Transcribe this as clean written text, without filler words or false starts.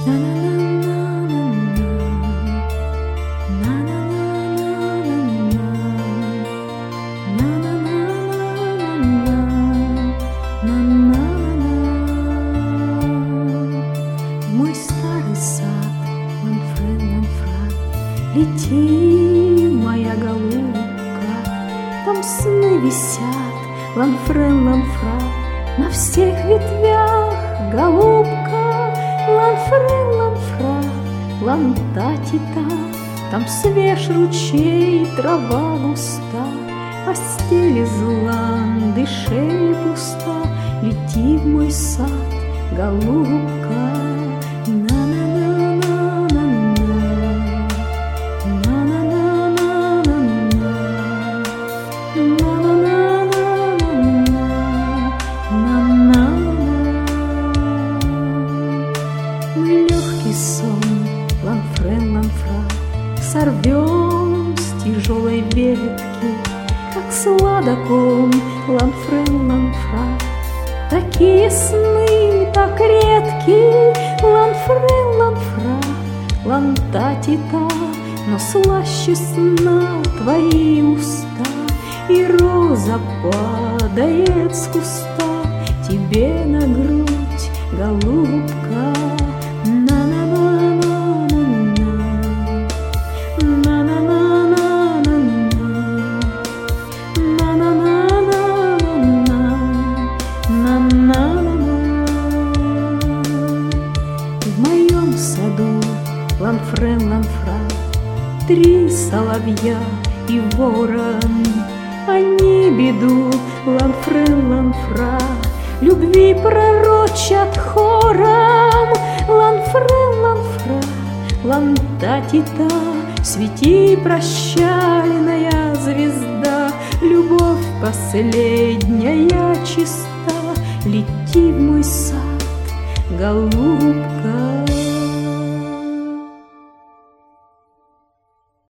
Мой старый сад, ланфрен, ланфран, лети, моя голубка, там сны висят, ланфрен, ланфран, на всех ветвях, голубка, ланфрен, ланфран, лантатита, там свеж ручей, трава густа, постель из ланды, шея пуста, лети в мой сад, голубка. Легкий сон, ланфрен, ланфран, сорвем с тяжелой ветки, как сладоком, ланфрен, ланфран. Такие сны так редки, ланфрен, ланфран, лантатита, но слаще сна твои уста, и роза падает с куста тебе на грудь, голубка. В моем саду, ланфрен, ланфран, 3 соловья и ворон. Они беду, ланфрен, ланфран, любви пророчат хором. Ланфрен, ланфран, лантатита, свети, прощальная звезда, любовь последняя чиста, лети в мой сад, голубка.